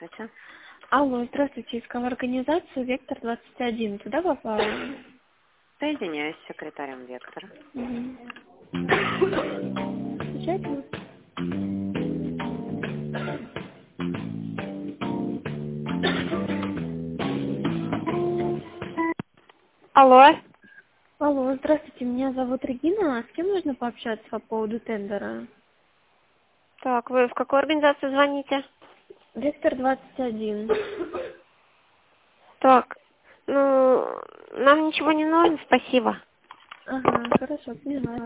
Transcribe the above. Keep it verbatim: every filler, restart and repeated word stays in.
Здравствуйте. Алло, здравствуйте, искала организацию «Вектор двадцать один». Туда попала? Соединяюсь с секретарем Вектора. Угу. Замечательно. Алло. Алло, здравствуйте, меня зовут Регина. С кем можно пообщаться по поводу тендера? Так, вы в какую организацию звоните? «Вектор двадцать один». Так, ну, нам ничего не нужно, спасибо. Ага, хорошо, поняла.